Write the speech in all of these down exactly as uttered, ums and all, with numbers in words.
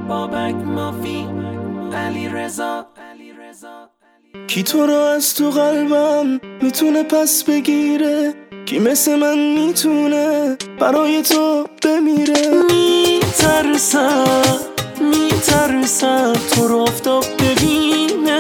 بابک مافی علی رضا. کی تو رو از تو قلبم میتونه پس بگیره؟ کی مثل من میتونه برای تو بمیره؟ میترسم میترسم تو رو آفتاب ببینه،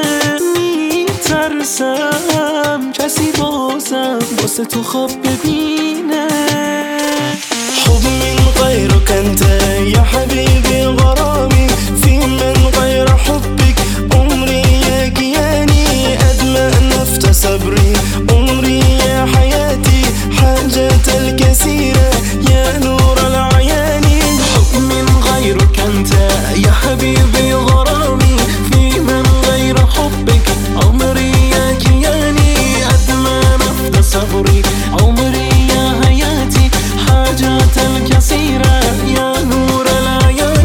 میترسم کسی بازم واسه تو خواب ببینه. حب من غيرك انت يا حبيبي غرامي، في من غير حبك عمري يا كياني، أدمى نفت صبري عمري يا حياتي، حاجة الكثيرة يا نور العيان. حب من غيرك انت يا حبيبي غرامي، في من غير حبك عمري يا كياني، أدمى نفت صبري عمري يا حياتي، حاجات الكثيرة يا نور العيان.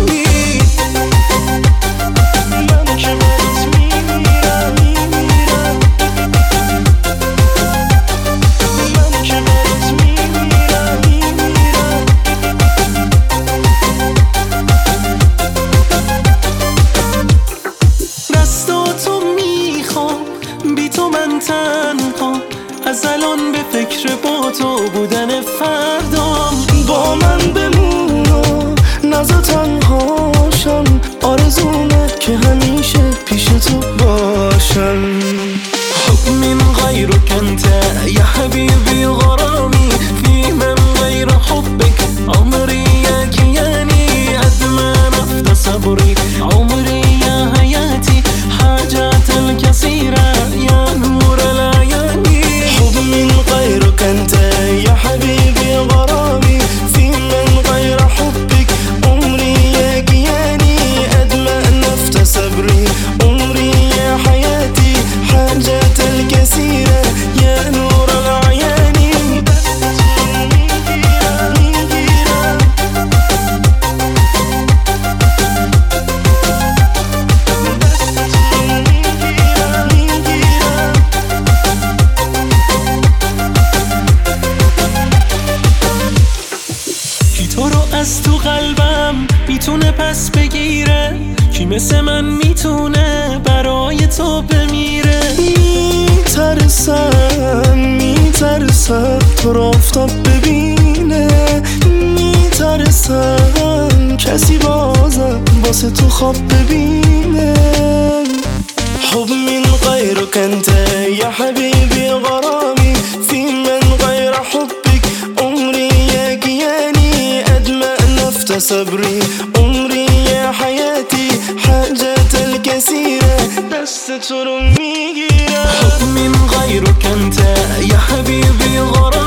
دستاتو میخوام بی تو من تنها، از الان به فکر با تو بودن فردام. با من بمون و نزا تنهاشم، آرزومه که همیشه پیش تو باشم. حب من غيرك انت يا حبيبي غرامي، في من غير حبك عمري يا كياني، أدمى نفت صبري عمري يا حياتي، حاجات الكثيرة يا نور العيان. حب من غيرك انت يا حبيبي غرامي، في من غير حبك عمري يا كياني، أدمى نفت صبري عمري يا حياتي، حاجات الكثيرة يا نور العيان. کی تو رو از تو قلبم میتونه پس بگیره؟ کی مثل من میتونه برای تو بمیره؟ میترسم میترسم تو رو آفتاب ببینه، میترسم کسی بازم واسه تو خواب ببینه. حب من غيرك انت يا حبيبي غرامي، في من غير حبك عمري يا كياني، أدمى نفت صبري عمري يا حياتي، حاجات الكثيرة دست تو رو میگیرم. حب من غيرك انت يا حبيبي غرامي.